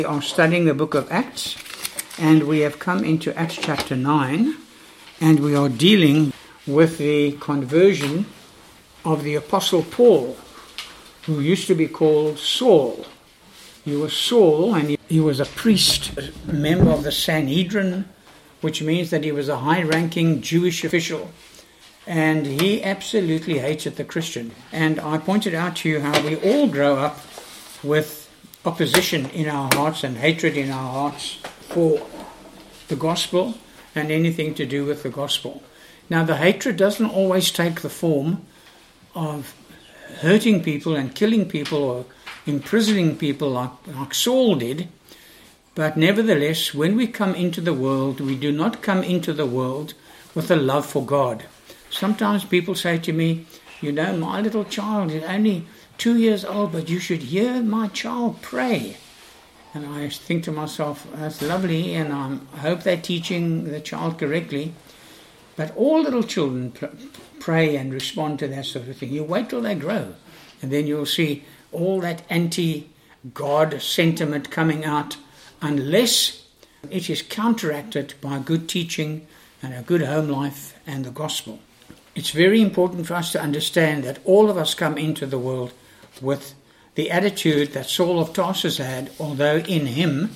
We are studying the book of Acts, and we have come into Acts chapter 9, and we are dealing with the conversion of the Apostle Paul, who used to be called Saul. He was Saul, and he was a priest, a member of the Sanhedrin, which means that he was a high-ranking Jewish official, and he absolutely hated the Christian. And I pointed out to you how we all grow up with opposition in our hearts and hatred in our hearts for the gospel and anything to do with the gospel. Now, the hatred doesn't always take the form of hurting people and killing people or imprisoning people like Saul did, but nevertheless, when we come into the world, we do not come into the world with a love for God. Sometimes people say to me, you know, my little child is only 2 years old, but you should hear my child pray. And I think to myself, that's lovely, and I hope they're teaching the child correctly. But all little children pray and respond to that sort of thing. You wait till they grow, and then you'll see all that anti-God sentiment coming out, unless it is counteracted by good teaching and a good home life and the gospel. It's very important for us to understand that all of us come into the world with the attitude that Saul of Tarsus had, although in him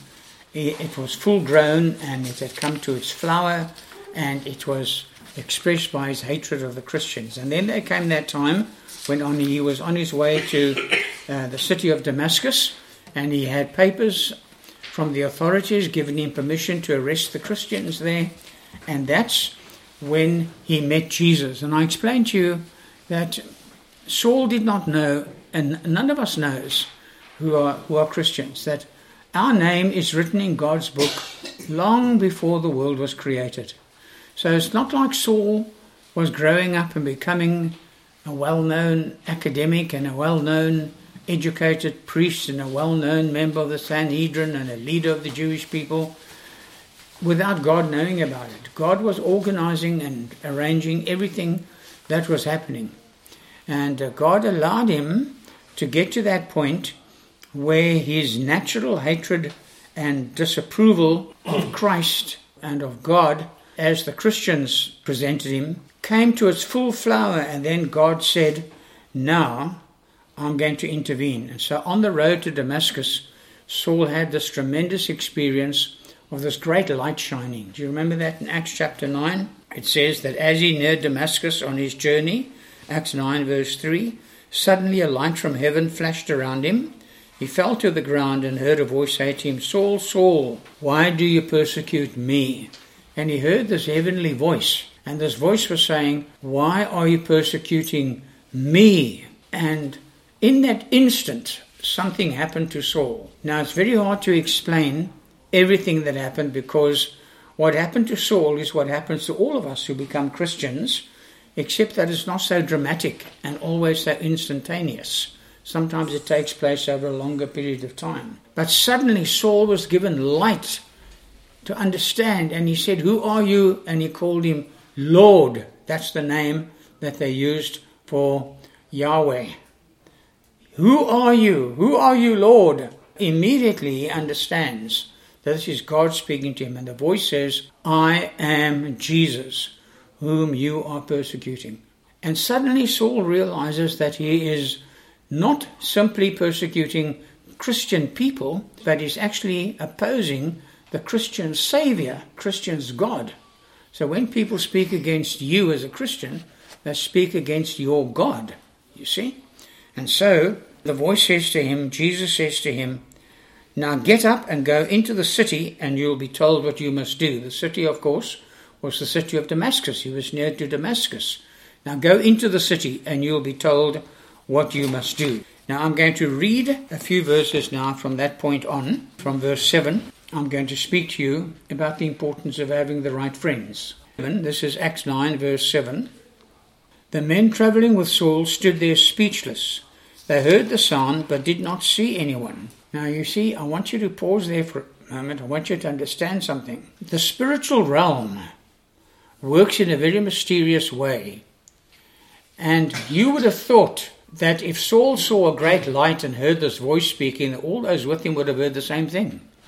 it was full grown and it had come to its flower, and it was expressed by his hatred of the Christians. And then there came that time when he was on his way to the city of Damascus, and he had papers from the authorities giving him permission to arrest the Christians there, and that's when he met Jesus. And I explained to you that Saul did not know, and none of us knows who are Christians, that our name is written in God's book long before the world was created. So it's not like Saul was growing up and becoming a well-known academic and a well-known educated priest and a well-known member of the Sanhedrin and a leader of the Jewish people without God knowing about it. God was organizing and arranging everything that was happening. And God allowed him to get to that point where his natural hatred and disapproval of Christ and of God, as the Christians presented him, came to its full flower, and then God said, now I'm going to intervene. And so on the road to Damascus, Saul had this tremendous experience of this great light shining. Do you remember that in Acts chapter 9? It says that as he neared Damascus on his journey, Acts 9 verse 3, suddenly a light from heaven flashed around him. He fell to the ground and heard a voice say to him, Saul, Saul, why do you persecute me? And he heard this heavenly voice, and this voice was saying, why are you persecuting me? And in that instant, something happened to Saul. Now, it's very hard to explain everything that happened, because what happened to Saul is what happens to all of us who become Christians, except that it's not so dramatic and always so instantaneous. Sometimes it takes place over a longer period of time. But suddenly Saul was given light to understand, and he said, who are you? And he called him Lord. That's the name that they used for Yahweh. Who are you? Who are you, Lord? Immediately he understands that this is God speaking to him, and the voice says, I am Jesus, whom you are persecuting. And suddenly Saul realizes that he is not simply persecuting Christian people, but is actually opposing the Christian Savior, Christian's God. So when people speak against you as a Christian, they speak against your God, you see. And so the voice says to him, Jesus says to him, now get up and go into the city, and you'll be told what you must do. The city, of course, was the city of Damascus. He was near to Damascus. Now go into the city, and you'll be told what you must do. Now I'm going to read a few verses now from that point on. From verse 7, I'm going to speak to you about the importance of having the right friends. This is Acts 9, verse 7. The men traveling with Saul stood there speechless. They heard the sound, but did not see anyone. Now you see, I want you to pause there for a moment. I want you to understand something. The spiritual realm works in a very mysterious way. And you would have thought that if Saul saw a great light and heard this voice speaking, all those with him would have heard the same thing.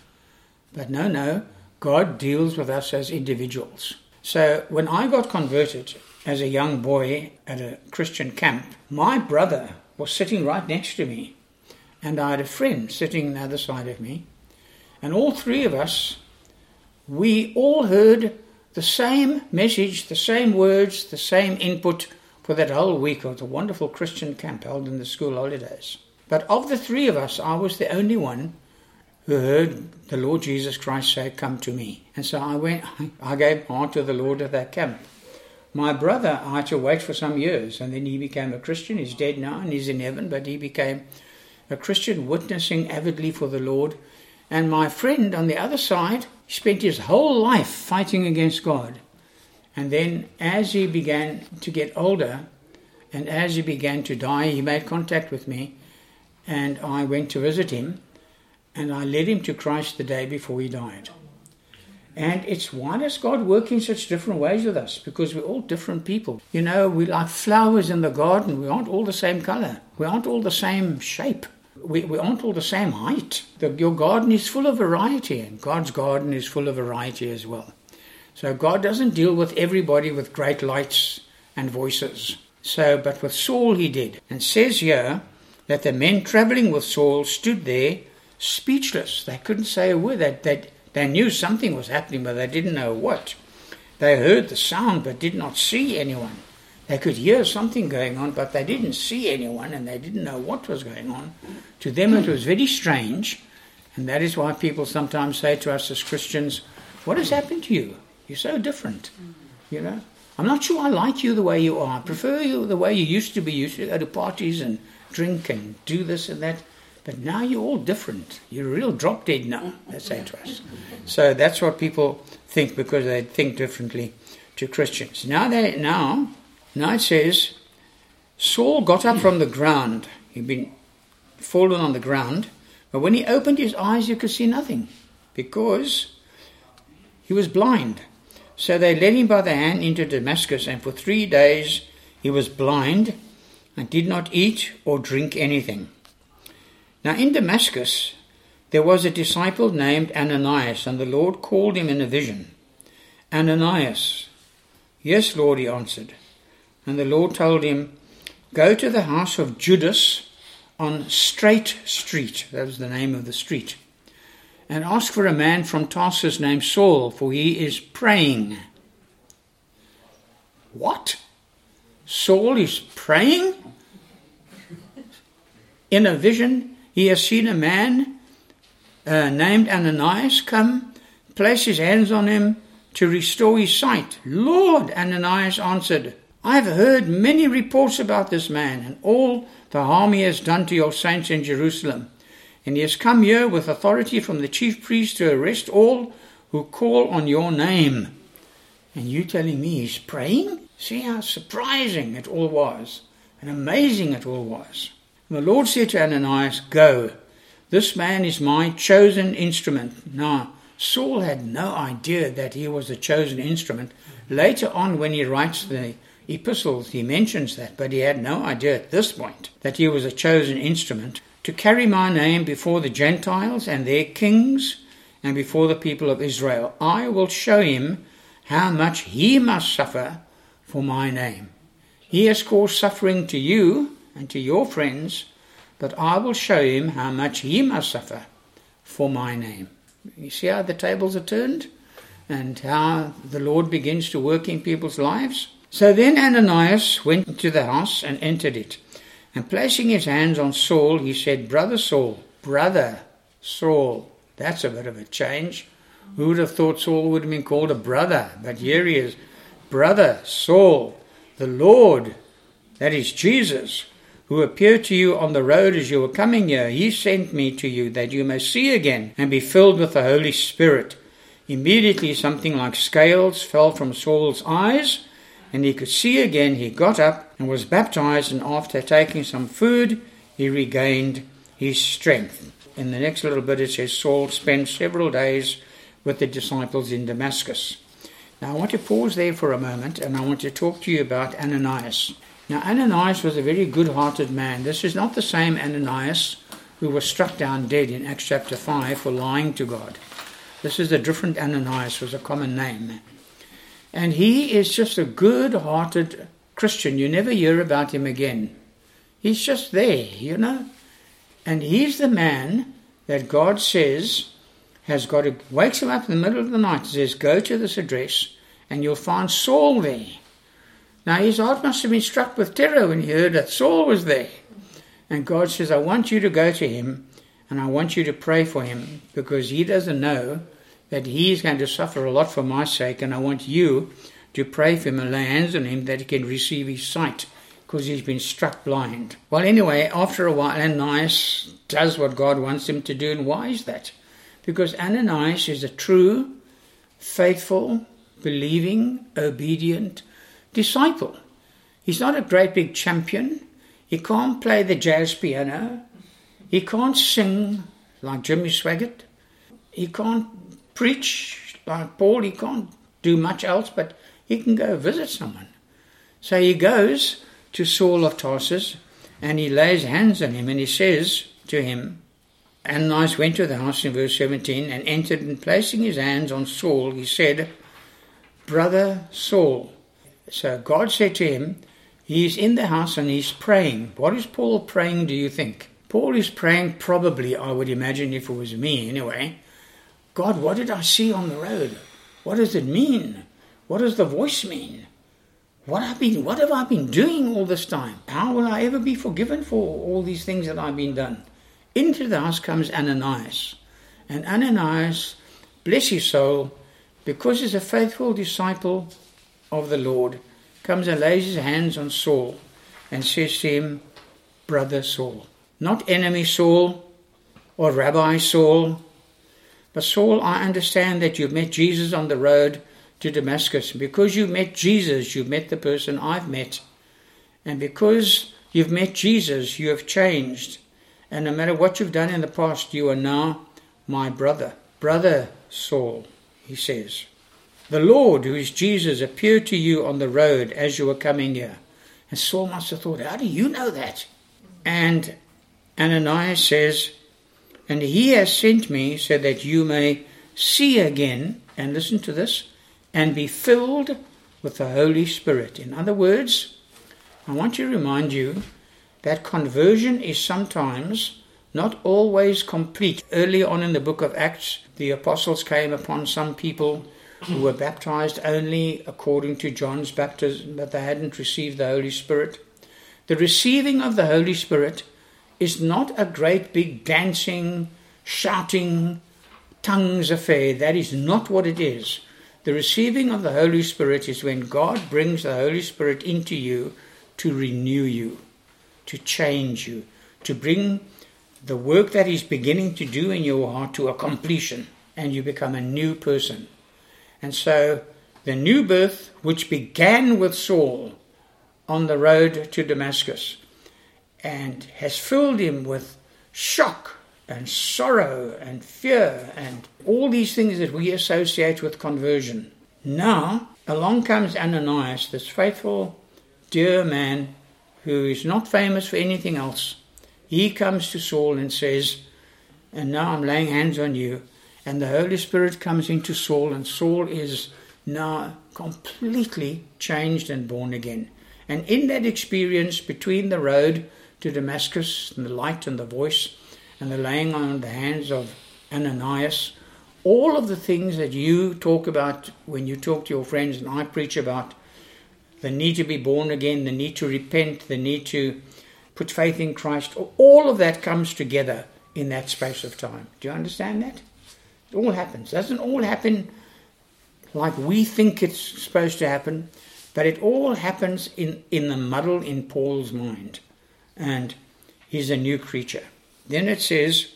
But no, God deals with us as individuals. So when I got converted as a young boy at a Christian camp, my brother was sitting right next to me, and I had a friend sitting on the other side of me, and all three of us, we all heard the same message, the same words, the same input for that whole week of the wonderful Christian camp held in the school holidays. But of the three of us, I was the only one who heard the Lord Jesus Christ say, "Come to me." And so I gave my heart to the Lord at that camp. My brother, I had to wait for some years, and then he became a Christian. He's dead now and he's in heaven, but he became a Christian, witnessing avidly for the Lord. And my friend on the other side spent his whole life fighting against God. And then as he began to get older, and as he began to die, he made contact with me, and I went to visit him, and I led him to Christ the day before he died. And it's, why does God work in such different ways with us? Because we're all different people. You know, we're like flowers in the garden. We aren't all the same color. We aren't all the same shape. We aren't all the same height. Your garden is full of variety, and God's garden is full of variety as well. So God doesn't deal with everybody with great lights and voices. But with Saul he did. And says here that the men traveling with Saul stood there speechless. They couldn't say a word. They knew something was happening, but they didn't know what. They heard the sound, but did not see anyone. They could hear something going on, but they didn't see anyone, and they didn't know what was going on. To them it was very strange, and that is why people sometimes say to us as Christians, "What has happened to you? You're so different." You know, I'm not sure I like you the way you are. I prefer you the way you used to be. You used to go to parties and drink and do this and that. But now you're all different. You're real drop dead now, they say to us. So that's what people think, because they think differently to Christians. Now it says, Saul got up from the ground. He'd been fallen on the ground. But when he opened his eyes, you could see nothing, because he was blind. So they led him by the hand into Damascus, and for 3 days he was blind and did not eat or drink anything. Now in Damascus there was a disciple named Ananias, and the Lord called him in a vision. "Ananias." "Yes, Lord," he answered. And the Lord told him, "Go to the house of Judas on Straight Street," that was the name of the street, "and ask for a man from Tarsus named Saul, for he is praying." What? Saul is praying? In a vision, he has seen a man named Ananias come, place his hands on him to restore his sight. "Lord," Ananias answered, "I have heard many reports about this man and all the harm he has done to your saints in Jerusalem. And he has come here with authority from the chief priest to arrest all who call on your name." And you telling me he's praying? See how surprising it all was, and amazing it all was. And the Lord said to Ananias, "Go, this man is my chosen instrument." Now, Saul had no idea that he was a chosen instrument. Later on, when he writes the epistles, he mentions that, but he had no idea at this point that he was a chosen instrument to carry my name before the Gentiles and their kings and before the people of Israel. I will show him how much he must suffer for my name. He has caused suffering to you and to your friends, but I will show him how much he must suffer for my name. You see how the tables are turned and how the Lord begins to work in people's lives? So then Ananias went to the house and entered it. And placing his hands on Saul, he said, "Brother Saul." Brother Saul. That's a bit of a change. Who would have thought Saul would have been called a brother? But here he is. "Brother Saul, the Lord," that is Jesus, "who appeared to you on the road as you were coming here, he sent me to you that you may see again and be filled with the Holy Spirit." Immediately something like scales fell from Saul's eyes, and he could see again. He got up and was baptized, and after taking some food, he regained his strength. In the next little bit it says Saul spent several days with the disciples in Damascus. Now I want to pause there for a moment, and I want to talk to you about Ananias. Now Ananias was a very good-hearted man. This is not the same Ananias who was struck down dead in Acts chapter 5 for lying to God. This is a different Ananias, was a common name. And he is just a good-hearted Christian. You never hear about him again. He's just there, you know. And he's the man that God says wakes him up in the middle of the night and says, go to this address and you'll find Saul there. Now his heart must have been struck with terror when he heard that Saul was there. And God says, I want you to go to him and I want you to pray for him because he doesn't know that he is going to suffer a lot for my sake, and I want you to pray for him and lay hands on him that he can receive his sight because he's been struck blind. Well, anyway, after a while, Ananias does what God wants him to do. And why is that? Because Ananias is a true, faithful, believing, obedient disciple. He's not a great big champion. He can't play the jazz piano. He can't sing like Jimmy Swaggart. He can't preach like Paul. He can't do much else, but he can go visit someone. So he goes to Saul of Tarsus and he lays hands on him and he says to him, Ananias went to the house in verse 17 and entered, and placing his hands on Saul, he said, Brother Saul. So God said to him, he's in the house and he's praying. What is Paul praying, do you think? Paul is praying probably, I would imagine if it was me anyway, God, what did I see on the road? What does it mean? What does the voice mean? What have I been doing all this time? How will I ever be forgiven for all these things that I've been done? Into the house comes Ananias. And Ananias, bless his soul, because he's a faithful disciple of the Lord, comes and lays his hands on Saul and says to him, Brother Saul. Not enemy Saul or Rabbi Saul, but Saul, I understand that you've met Jesus on the road to Damascus. Because you met Jesus, you've met the person I've met. And because you've met Jesus, you have changed. And no matter what you've done in the past, you are now my brother. Brother Saul, he says. The Lord, who is Jesus, appeared to you on the road as you were coming here. And Saul must have thought, how do you know that? And Ananias says, and he has sent me so that you may see again, and listen to this, and be filled with the Holy Spirit. In other words, I want to remind you that conversion is sometimes not always complete. Early on in the book of Acts, the apostles came upon some people who were baptized only according to John's baptism, but they hadn't received the Holy Spirit. The receiving of the Holy Spirit is not a great big dancing, shouting, tongues affair. That is not what it is. The receiving of the Holy Spirit is when God brings the Holy Spirit into you to renew you, to change you, to bring the work that He's beginning to do in your heart to a completion, and you become a new person. And so the new birth, which began with Saul on the road to Damascus, and has filled him with shock and sorrow and fear and all these things that we associate with conversion. Now, along comes Ananias, this faithful, dear man who is not famous for anything else. He comes to Saul and says, and now I'm laying hands on you. And the Holy Spirit comes into Saul, and Saul is now completely changed and born again. And in that experience between the road to Damascus and the light and the voice and the laying on of the hands of Ananias, all of the things that you talk about when you talk to your friends and I preach about, the need to be born again, the need to repent, the need to put faith in Christ, all of that comes together in that space of time. Do you understand that? It all happens. It doesn't all happen like we think it's supposed to happen, but it all happens in the muddle in Paul's mind. And he's a new creature. Then it says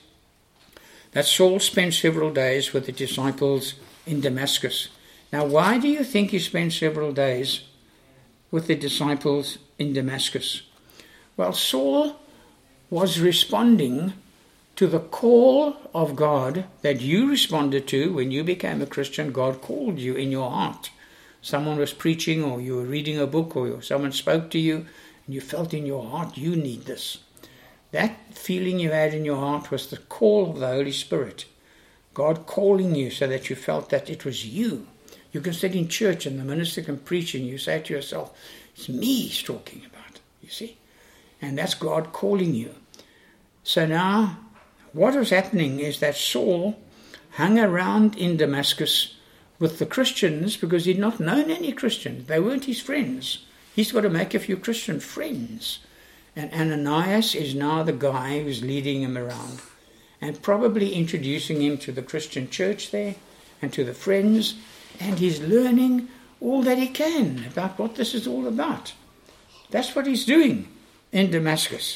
that Saul spent several days with the disciples in Damascus. Now, why do you think he spent several days with the disciples in Damascus? Well, Saul was responding to the call of God that you responded to when you became a Christian. God called you in your heart. Someone was preaching, or you were reading a book, or someone spoke to you, and you felt in your heart, you need this. That feeling you had in your heart was the call of the Holy Spirit. God calling you so that you felt that it was you. You can sit in church and the minister can preach and you say to yourself, it's me he's talking about, you see. And that's God calling you. So now, what was happening is that Saul hung around in Damascus with the Christians because he'd not known any Christians. They weren't his friends. He's got to make a few Christian friends. And Ananias is now the guy who's leading him around and probably introducing him to the Christian church there and to the friends. And he's learning all that he can about what this is all about. That's what he's doing in Damascus.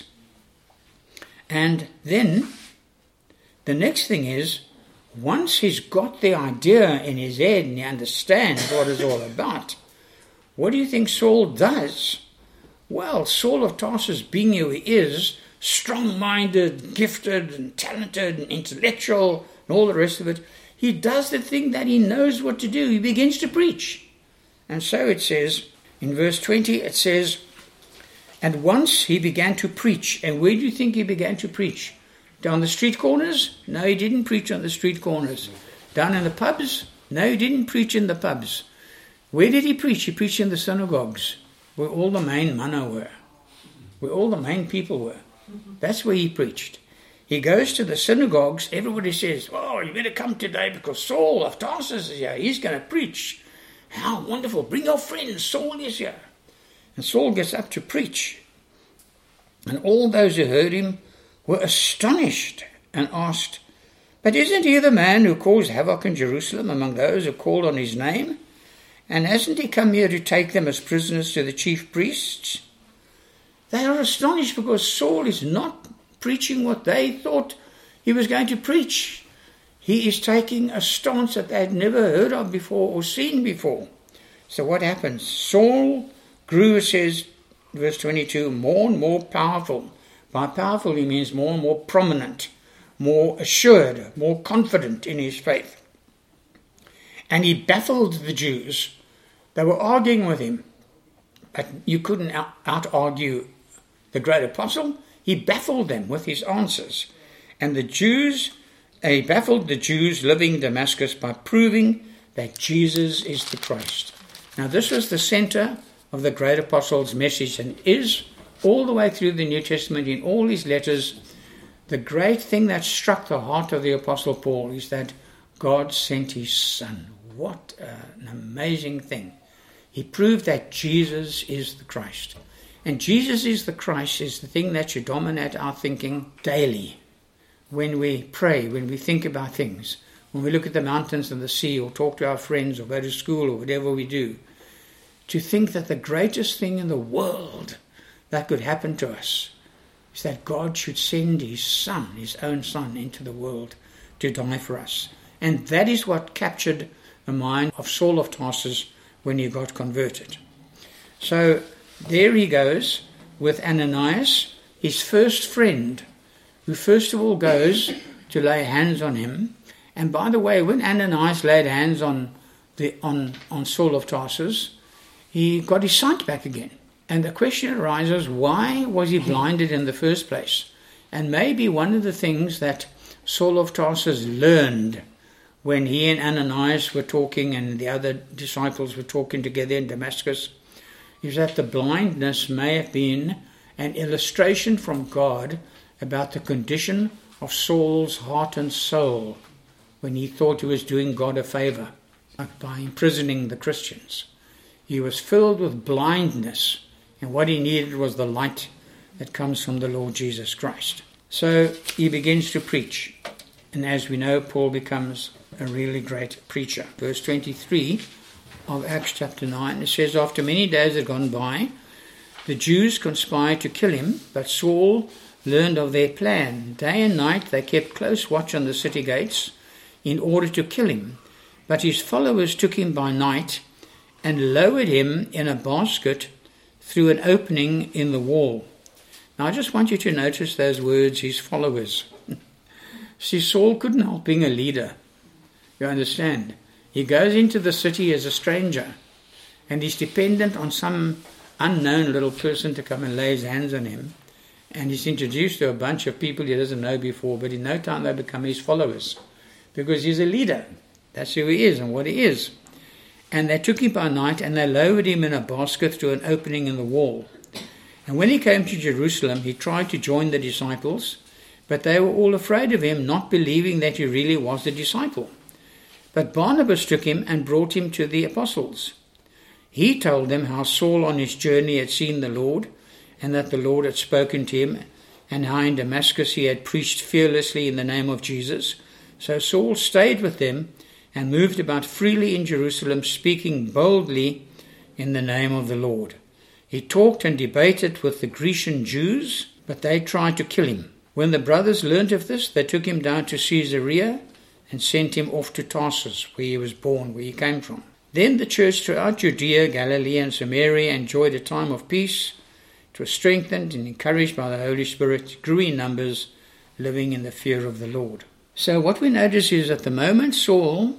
And then the next thing is, once he's got the idea in his head and he understands what it's all about, what do you think Saul does? Well, Saul of Tarsus, being who he is, strong-minded, gifted and talented and intellectual and all the rest of it, he does the thing that he knows what to do. He begins to preach. And so it says, in verse 20, it says, and once he began to preach. And where do you think he began to preach? Down the street corners? No, he didn't preach on the street corners. Down in the pubs? No, he didn't preach in the pubs. Where did he preach? He preached in the synagogues, where all the main manna were, where all the main people were. That's where he preached. He goes to the synagogues. Everybody says, oh, you better come today because Saul of Tarsus is here. He's going to preach. How wonderful. Bring your friends. Saul is here. And Saul gets up to preach. And all those who heard him were astonished and asked, but isn't he the man who caused havoc in Jerusalem among those who called on his name? And hasn't he come here to take them as prisoners to the chief priests? They are astonished because Saul is not preaching what they thought he was going to preach. He is taking a stance that they had never heard of before or seen before. So what happens? Saul grew, it says, verse 22, more and more powerful. By powerful he means more and more prominent, more assured, more confident in his faith. And he baffled the Jews. They were arguing with him, but you couldn't out-argue the great apostle. He baffled them with his answers. And he baffled the Jews living in Damascus by proving that Jesus is the Christ. Now this was the center of the great apostle's message and is all the way through the New Testament in all his letters. The great thing that struck the heart of the apostle Paul is that God sent his son. What an amazing thing. He proved that Jesus is the Christ. And Jesus is the Christ is the thing that should dominate our thinking daily. When we pray, when we think about things, when we look at the mountains and the sea or talk to our friends or go to school or whatever we do, to think that the greatest thing in the world that could happen to us is that God should send his son, his own son, into the world to die for us. And that is what captured the mind of Saul of Tarsus when he got converted. So there he goes with Ananias, his first friend, who first of all goes to lay hands on him. And by the way, when Ananias laid hands on Saul of Tarsus, he got his sight back again. And the question arises, why was he blinded in the first place? And maybe one of the things that Saul of Tarsus learned when he and Ananias were talking and the other disciples were talking together in Damascus is that the blindness may have been an illustration from God about the condition of Saul's heart and soul when he thought he was doing God a favor by imprisoning the Christians. He was filled with blindness, and what he needed was the light that comes from the Lord Jesus Christ. So he begins to preach, and as we know, Paul becomes a really great preacher. Verse 23 of Acts chapter 9, it says, after many days had gone by, the Jews conspired to kill him, but Saul learned of their plan. Day and night they kept close watch on the city gates in order to kill him. But his followers took him by night and lowered him in a basket through an opening in the wall. Now I just want you to notice those words, his followers. See, Saul couldn't help being a leader. You understand? He goes into the city as a stranger and he's dependent on some unknown little person to come and lay his hands on him. And he's introduced to a bunch of people he doesn't know before, but in no time they become his followers. because he's a leader. That's who he is and what he is. And they took him by night, and they lowered him in a basket through an opening in the wall. And when he came to Jerusalem, he tried to join the disciples, but they were all afraid of him, not believing that he really was a disciple. But Barnabas took him and brought him to the apostles. He told them how Saul on his journey had seen the Lord, and that the Lord had spoken to him, and how in Damascus he had preached fearlessly in the name of Jesus. So Saul stayed with them and moved about freely in Jerusalem, speaking boldly in the name of the Lord. He talked and debated with the Grecian Jews, but they tried to kill him. When the brothers learned of this, they took him down to Caesarea and sent him off to Tarsus, where he was born, where he came from. Then the church throughout Judea, Galilee, and Samaria enjoyed a time of peace. It was strengthened and encouraged by the Holy Spirit, grew in numbers, living in the fear of the Lord. So what we notice is at the moment Saul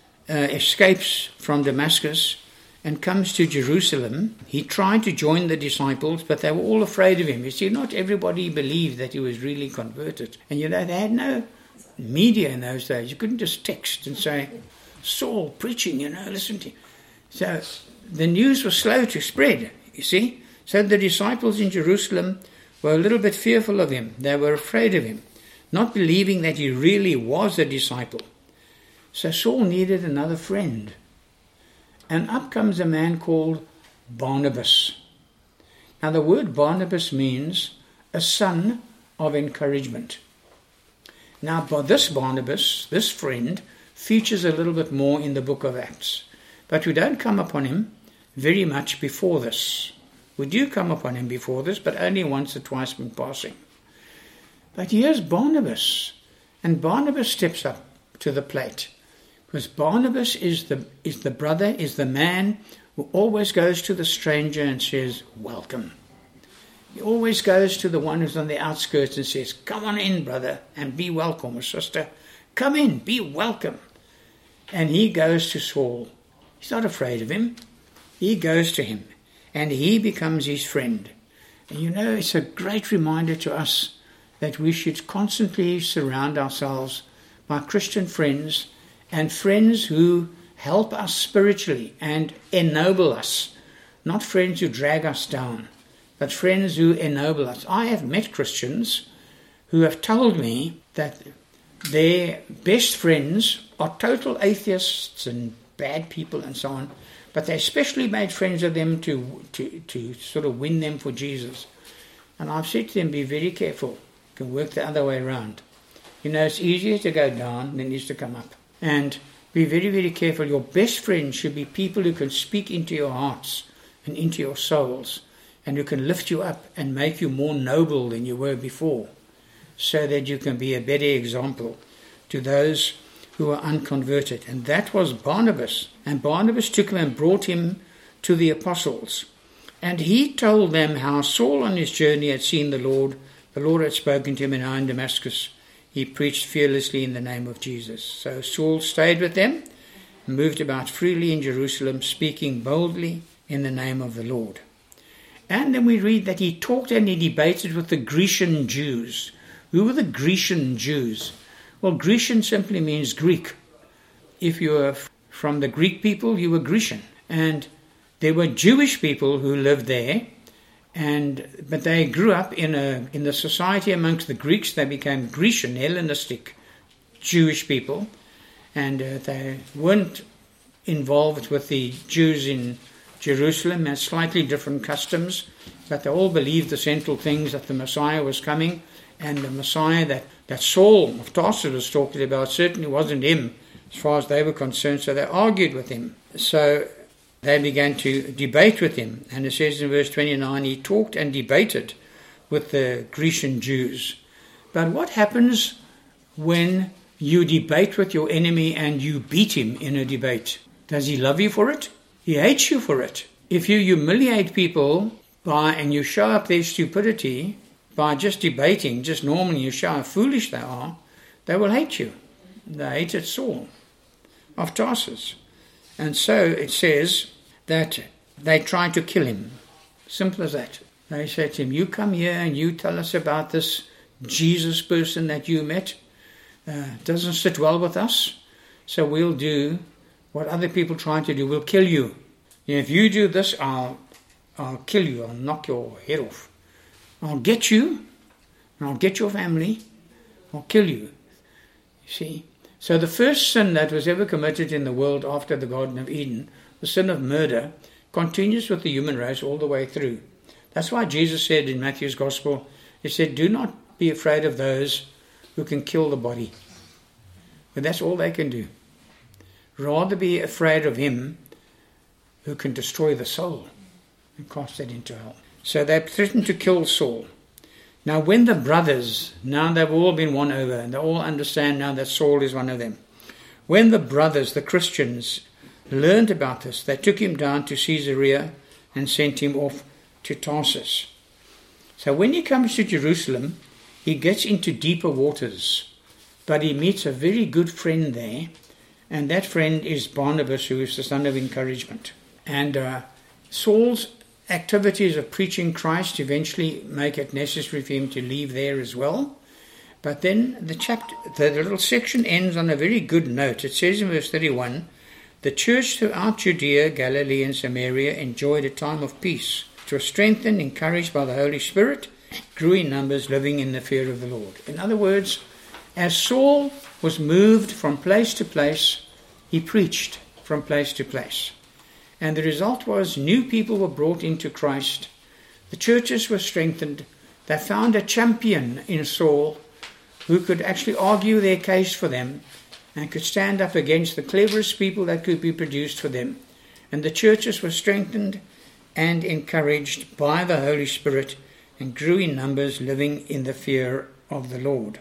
escapes from Damascus and comes to Jerusalem, he tried to join the disciples, but they were all afraid of him. You see, not everybody believed that he was really converted. And they had no media in those days. You couldn't just text and say, Saul preaching, listen to him. So the news was slow to spread, you see. So the disciples in Jerusalem were a little bit fearful of him. They were afraid of him, not believing that he really was a disciple. So Saul needed another friend. And up comes a man called Barnabas. Now the word Barnabas means a son of encouragement. Now this Barnabas, this friend, features a little bit more in the book of Acts. But we don't come upon him very much before this. We do come upon him before this, but only once or twice in passing. But here's Barnabas. And Barnabas steps up to the plate. Because Barnabas is the man who always goes to the stranger and says, welcome. He always goes to the one who's on the outskirts and says, come on in, brother, and be welcome, or sister. Come in, be welcome. And he goes to Saul. He's not afraid of him. He goes to him, and he becomes his friend. And it's a great reminder to us that we should constantly surround ourselves by Christian friends, and friends who help us spiritually and ennoble us. Not friends who drag us down, but friends who ennoble us. I have met Christians who have told me that their best friends are total atheists and bad people and so on, but they especially made friends of them to sort of win them for Jesus. And I've said to them, be very careful. It can work the other way around. It's easier to go down than it is to come up. And be very, very careful. Your best friends should be people who can speak into your hearts and into your souls, and who can lift you up and make you more noble than you were before, so that you can be a better example to those who are unconverted. And that was Barnabas. And Barnabas took him and brought him to the apostles. And he told them how Saul on his journey had seen the Lord. The Lord had spoken to him in Damascus. He preached fearlessly in the name of Jesus. So Saul stayed with them and moved about freely in Jerusalem, speaking boldly in the name of the Lord. And then we read that he talked and he debated with the Grecian Jews. Who were the Grecian Jews? Well, Grecian simply means Greek. If you were from the Greek people, you were Grecian. And there were Jewish people who lived there, but they grew up in the society amongst the Greeks. They became Grecian, Hellenistic Jewish people, and they weren't involved with the Jews in Jerusalem. Had slightly different customs, but they all believed the central things, that the Messiah was coming, and the Messiah that Saul of Tarsus was talking about certainly wasn't him as far as they were concerned. So they argued with him. So they began to debate with him. And it says in verse 29, he talked and debated with the Grecian Jews. But what happens when you debate with your enemy and you beat him in a debate? Does he love you for it? He hates you for it. If you humiliate people and you show up their stupidity by just debating, just normally you show how foolish they are, they will hate you. They hated Saul of Tarsus. And so it says that they tried to kill him. Simple as that. They said to him, you come here and you tell us about this Jesus person that you met. doesn't sit well with us, so we'll do what other people try to do. We'll kill you. If you do this, I'll kill you. I'll knock your head off. I'll get you, and I'll get your family. I'll kill you. You see? So the first sin that was ever committed in the world after the Garden of Eden, the sin of murder, continues with the human race all the way through. That's why Jesus said in Matthew's Gospel, he said, do not be afraid of those who can kill the body. But that's all they can do. Rather be afraid of him who can destroy the soul and cast it into hell. So they threatened to kill Saul. Now when the brothers, now they've all been won over, and they all understand now that Saul is one of them. When the brothers, the Christians, learned about this, they took him down to Caesarea and sent him off to Tarsus. So when he comes to Jerusalem, he gets into deeper waters, but he meets a very good friend there, and that friend is Barnabas, who is the son of encouragement. And Saul's activities of preaching Christ eventually make it necessary for him to leave there as well. But then the little section ends on a very good note. It says in verse 31, the church throughout Judea, Galilee and Samaria enjoyed a time of peace. It was strengthened, encouraged by the Holy Spirit, grew in numbers, living in the fear of the Lord. In other words, as Saul was moved from place to place, he preached from place to place. And the result was new people were brought into Christ. The churches were strengthened. They found a champion in Saul who could actually argue their case for them and could stand up against the cleverest people that could be produced for them. And the churches were strengthened and encouraged by the Holy Spirit and grew in numbers, living in the fear of the Lord.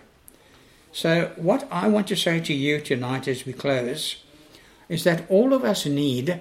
So what I want to say to you tonight as we close is that all of us need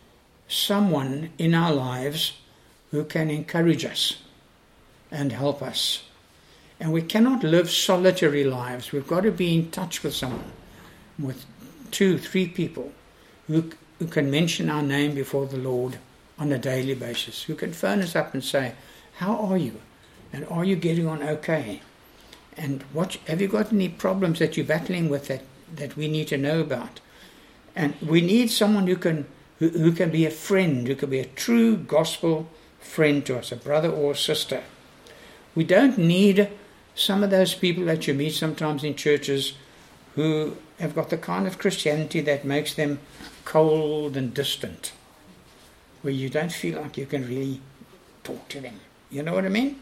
someone in our lives who can encourage us and help us. And we cannot live solitary lives. We've got to be in touch with someone, with 2, 3 people who can mention our name before the Lord on a daily basis, who can phone us up and say, how are you? And are you getting on okay? And what have you got any problems that you're battling with that we need to know about? And we need someone who can be a friend, who can be a true gospel friend to us, a brother or a sister. We don't need some of those people that you meet sometimes in churches who have got the kind of Christianity that makes them cold and distant, where you don't feel like you can really talk to them. You know what I mean?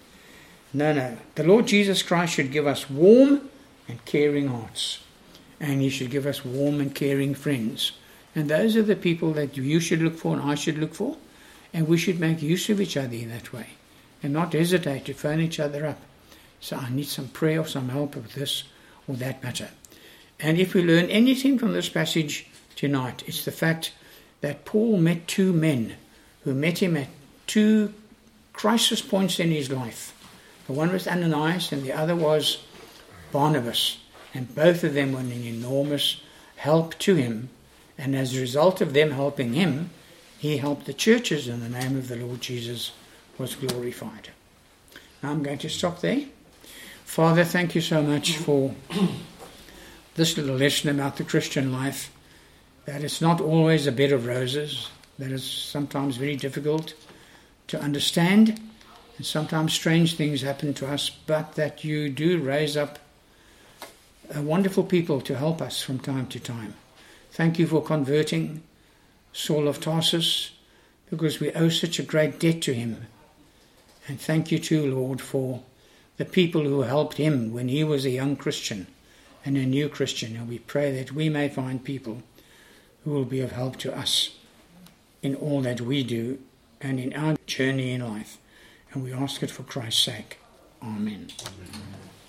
No. The Lord Jesus Christ should give us warm and caring hearts. And he should give us warm and caring friends. And those are the people that you should look for and I should look for. And we should make use of each other in that way. And not hesitate to phone each other up. So I need some prayer or some help with this or that matter. And if we learn anything from this passage tonight, it's the fact that Paul met 2 men who met him at 2 crisis points in his life. The one was Ananias and the other was Barnabas. And both of them were an enormous help to him. And as a result of them helping him, he helped the churches, and the name of the Lord Jesus was glorified. Now I'm going to stop there. Father, thank you so much for this little lesson about the Christian life, that it's not always a bed of roses, that it's sometimes very difficult to understand, and sometimes strange things happen to us, but that you do raise up wonderful people to help us from time to time. Thank you for converting Saul of Tarsus, because we owe such a great debt to him. And thank you too, Lord, for the people who helped him when he was a young Christian and a new Christian. And we pray that we may find people who will be of help to us in all that we do and in our journey in life. And we ask it for Christ's sake. Amen.